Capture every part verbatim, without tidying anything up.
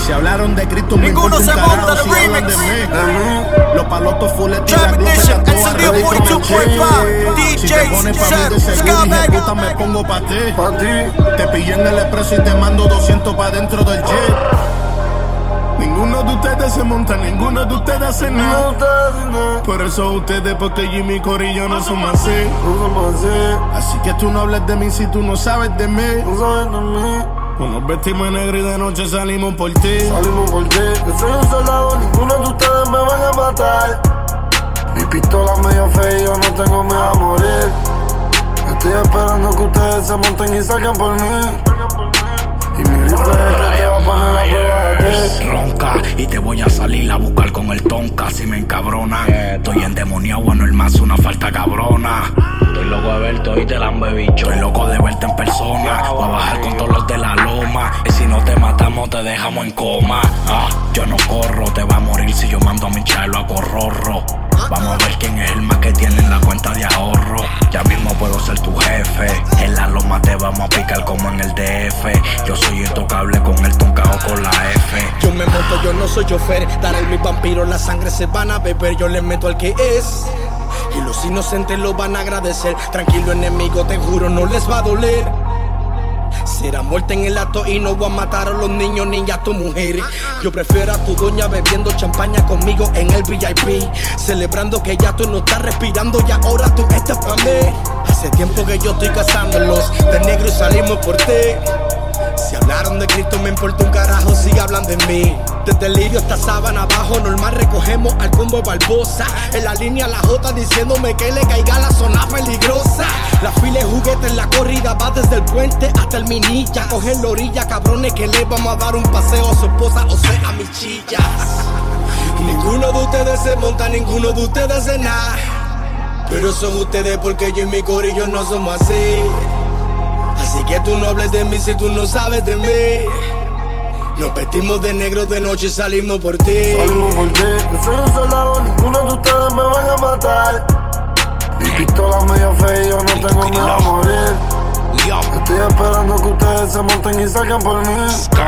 Si hablaron de Cristo, me ninguno importa se un monta carajo de si hablan remix. de mí. Uh-huh. Los palotos fuletes y la Trap globe Edition, ya el todas sonido ready con cuarenta y dos punto cinco. el D Si J, te pones pa' mí Sam, de seguro, Scumbag. hijo puta, me pongo pa' ti. Pa' ti. Te pillé en el expreso y te mando doscientos pa' dentro del jet. Ninguno de ustedes se monta, ninguno de ustedes hace nada. Por eso ustedes, porque Jimmy Corillo no somos así. Así que tú no hables de mí si tú no sabes de mí. Pues nos vestimos en negro y de noche salimos por ti. Salimos por ti. Yo soy un soldado, ninguno de ustedes me van a matar. Mi pistola medio fea y yo no tengo miedo a morir. Estoy esperando que ustedes se monten y salgan por mí. Y mi rifle es que te va a poner la prueba de ti. Ronca y te voy a salir a buscar con el tonka si me encabrona. Estoy endemoniado, no el más una falta cabrona. Estoy loco de verte, hoy te la han bebicho. Estoy loco de verte en persona. Voy a bajar con todos los de la loma. Y si no te matamos, te dejamos en coma. Ah, yo no corro, te va a morir si yo mando a mi chalo a corrorro. Vamos a ver quién es el más que tiene en la cuenta de ahorro. Ya mismo puedo ser tu jefe. En la loma te vamos a picar como en el D F. Yo soy intocable con el toncao con la F. Yo me monto, yo no soy chofer. Daré mis vampiros, la sangre se van a beber. Yo le meto al que es. Y los inocentes lo van a agradecer. Tranquilo enemigo, te juro no les va a doler. Será muerte en el acto y no voy a matar a los niños ni a tu mujer. Yo prefiero a tu doña bebiendo champaña conmigo en el V I P, celebrando que ya tú no estás respirando y ahora tú estás pa' mí. Hace tiempo que yo estoy cazándolos de negro y salimos por ti. Si hablaron de Cristo me importa un carajo si hablan de mí. Desde el lirio hasta sábana abajo, normal recogemos al combo Barbosa. En la línea la J diciéndome que le caiga la zona peligrosa. La fila de juguetes en la corrida va desde el puente hasta el Minilla. Cogen la orilla, cabrones, que le vamos a dar un paseo a su esposa, o sea, a mis chillas. Ninguno de ustedes se monta, ninguno de ustedes hace nada. Pero son ustedes porque yo y mi corillo no somos así. Así que tú no hables de mí si tú no sabes de mí. Nos vestimos de negro de noche y salimos por ti. Salimos por ti. Yo soy un soldado, ninguno de ustedes me van a matar. Mi pistola medio fea y yo no tengo miedo a morir. Estoy esperando que ustedes se monten y salgan por mí.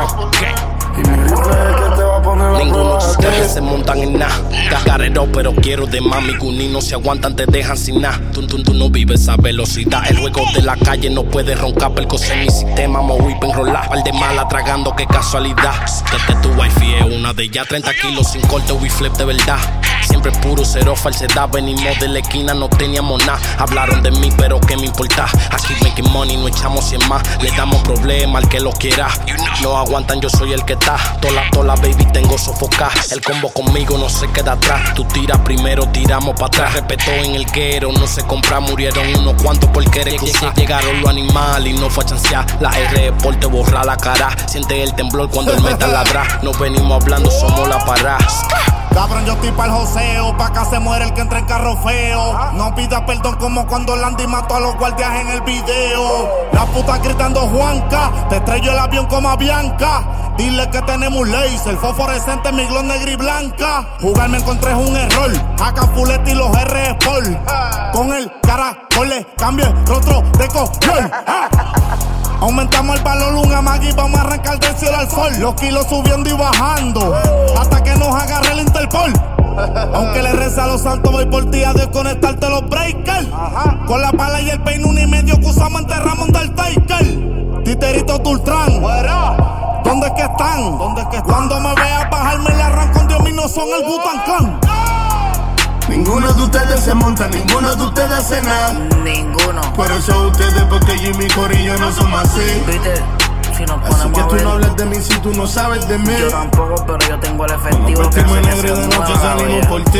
Y mi rifle es que te va a poner la ninguno prueba de de ustedes ti. se montan en nada. Carrero, pero quiero de mami. Guni no se aguantan, te dejan sin nada. Tú, tú, tú no vives a velocidad. El juego de la calle no puede roncar. Percose mi sistema, mo whip enrolar. Par de mala tragando, qué casualidad. Que tu wifi es una de ellas. treinta kilos sin corte, we flip de verdad. Siempre puro, cero falsedad. Venimos de la esquina, no teníamos nada. Hablaron de mí, pero qué me importa. Aquí making money, no echamos cien más. Le damos problemas al que lo quiera. No aguantan, yo soy el que está. Tola, tola, baby, tengo sofocar. El combo conmigo no se queda atrás. Tú tiras primero, tiramos para atrás. Repetó en el guero, no se compra. Murieron unos cuantos por querer cruzar. Llegaron los animales y no fue a chancear. La R por te borra la cara. Siente el temblor cuando el metal ladra. Nos venimos hablando, somos la parada. Cabrón, yo estoy pa'l joseo, pa' acá se muere el que entra en carro feo. No pidas perdón como cuando Landy mató a los guardias en el video. La puta gritando Juanca, te estrello el avión como a Bianca. Dile que tenemos laser, fosforescente, mi glow negra y blanca. Jugar me encontré es un error, acá Fuletti y los R Sport. Con el caracol le cambio el rostro de color. Aumentamos el valor, un amagui, vamos a arrancar del cielo al sol. Los kilos subiendo y bajando, hasta que nos agarre el Interpol. Aunque le reza a los santos, voy por ti a desconectarte los breakers. Con la pala y el peine, un y medio que usamos enterramos un del Taker. Titerito Tultrán, ¿dónde es que están? ¿Dónde es que están? Cuando me veas bajarme la arranco con Dios mío, no son el Wu-Tang Clan. Ninguno de ustedes se monta, ninguno de ustedes hace nada. Ninguno. Por eso ustedes, porque Jimmy Corillo no somos así. Viste, si nos Así ponemos que a tú ver, no hables de mí si tú no sabes de mí. yo tampoco, pero yo tengo el Nos efectivo que vestimos hace en que negro y se de noche mueva, salimos oye. por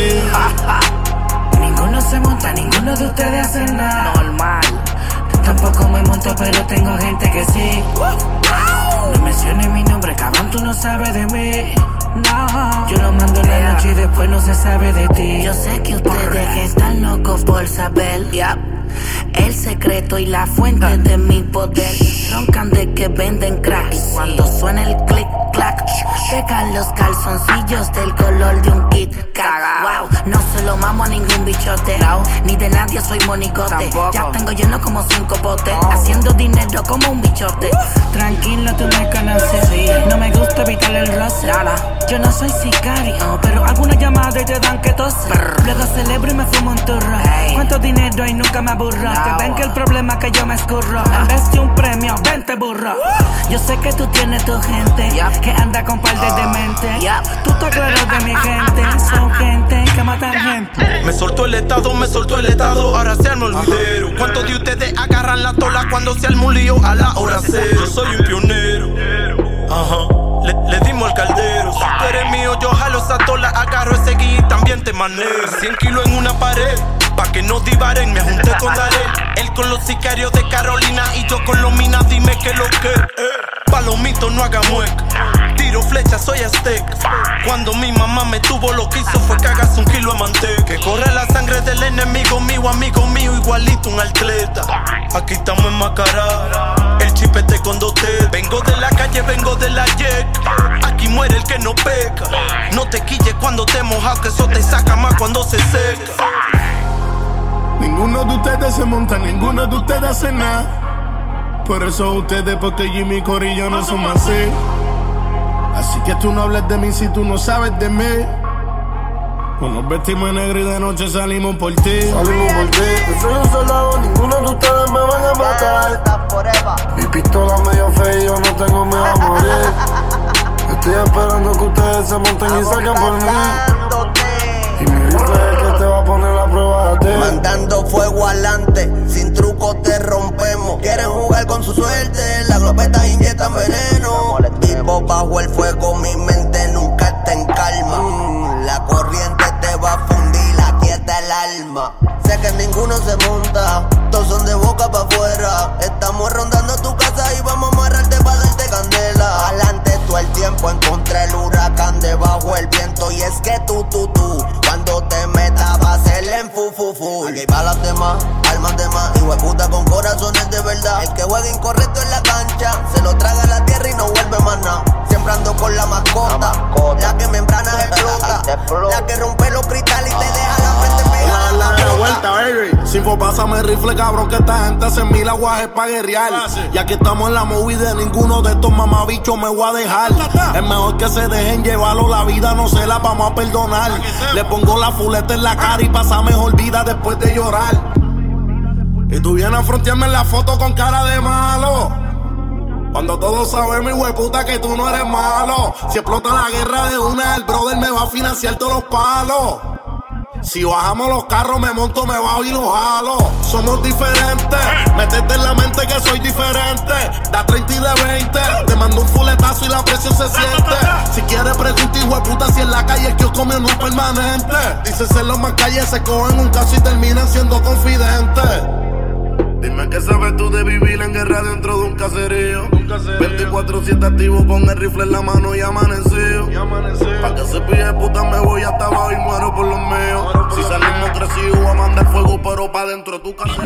ti. Ninguno se monta, ninguno de ustedes hace nada. Normal. Tampoco me monto, pero tengo gente que sí. No menciones mi nombre, cabrón, tú no sabes de mí. No, yo lo mando en la noche y después no se sabe de ti. Yo sé que ustedes están locos por saber, Yep. el secreto y la fuente de mi poder. Roncan de que venden crack y cuando suena el click clack, pegan los calzoncillos del color de un Kit Kat. Wow, no se lo mamo a ningún bichote, No. ni de nadie soy monigote. Tampoco. Ya tengo lleno como cinco potes, haciendo dinero como un bichote. Tranquilo, tú me conoces. No me gusta evitar el roce. hacer. Yo no soy sicario, pero algunas llamadas te dan que toser. Luego celebro y me fumo un turro. Cuánto dinero y nunca me aburro. Que ven que el problema es que yo me escurro. En vez de un premio, vente burro. Yo sé que tú tienes tu gente que anda con par de demente. Tú estás claro de mi gente. Son gente que matan gente. Me soltó el estado, me soltó el estado. Ahora se arma el video. ¿Cuántos de ustedes agarran la tola cuando se arma un lío a la hora cero? Yo soy un pionero. Ajá. Le, le dimos al caldero. Si tú eres mío, yo jalo esa tola, agarro ese guía y también te manejo. Cien kilos en una pared, pa' que no divaren. Me junté con Darel, él con los sicarios de Carolina y yo con los minas, dime que lo que eh. Palomito, no haga mueca. Tiro flecha, soy azteca. Cuando mi mamá me tuvo, lo que hizo fue que hagas un kilo de manteca. Que corre la sangre del enemigo mío, amigo mío, igualito un atleta. Aquí estamos enmascarados, el chipete con dos T. Vengo de la calle, vengo de la yek. Aquí muere el que no peca. No te quilles cuando te mojas, que eso te saca más cuando se seca. Ninguno de ustedes se monta, ninguno de ustedes hace nada. Por eso ustedes, porque Jimmy y Corillo no son así. Así que tú no hables de mí si tú no sabes de mí. Pues nos vestimos en negro y de noche salimos por ti. Salimos por ti. Yo soy un soldado, ninguno de ustedes me van a matar. Mi pistola medio fea y yo no tengo miedo a morir. Estoy esperando que ustedes se monten y salgan por mí. Y mi rifle es el que te va a poner la prueba a ti. Mandando fuego adelante, sin truco te rompemos. Quieren jugar con su suerte, las globetas inyectan veneno. Vivo bajo el fuego, mi mente nunca está en calma. Mm, la corriente te va a fundir, aquí está el alma. Sé que ninguno se monta, todos son de boca para afuera. Estamos rondando tu casa y vamos a amarrarte para darte candela. Adelante todo el tiempo, encontré el huracán debajo el viento. Y es que tú, tú, tú, cuando te metas va a ser en fu, fu, fu. Aquí hay balas de más, almas de más, hijo de puta con corazones de verdad. El que juega incorrecto en la cancha, se lo traga a la tierra y no vuelve más nada. Siempre ando con la mascota, la, mascota. La que membranas explota, la que rompe los cristales y te deja la frente pegada. La, la, la vuelta, baby. Cinco, pásame el rifle, cabrón, que esta gente hace mil aguajes pa' guerrear. Y aquí estamos en la movie de ninguno de estos mamabichos me voy a dejar. Es mejor que se dejen llevarlo, la vida no se la vamos a perdonar. Le pongo la fuleta en la cara y pasa mejor vida después de llorar. Y tú vienes a frontearme en la foto con cara de malo, cuando todos sabemos, hueputa, que tú no eres malo. Si explota la guerra de una, el brother me va a financiar todos los palos. Si bajamos los carros, me monto, me bajo y los jalo. Somos diferentes, métete en la mente que soy diferente. Da treinta y de veinte, te mando un fuletazo y la presión se siente. Si quieres pregunta, hueputa, si en la calle es que os comió no es permanente. Dices en los más calles, se cogen un caso y terminan siendo confidentes. Dime qué sabes tú de vivir en guerra dentro de un caserío. veinticuatro siete activo con el rifle en la mano y amanecido. Pa' que se pille puta me voy hasta abajo y muero por los míos. Si salimos crecidos voy a mandar fuego pero pa' dentro de tu casa.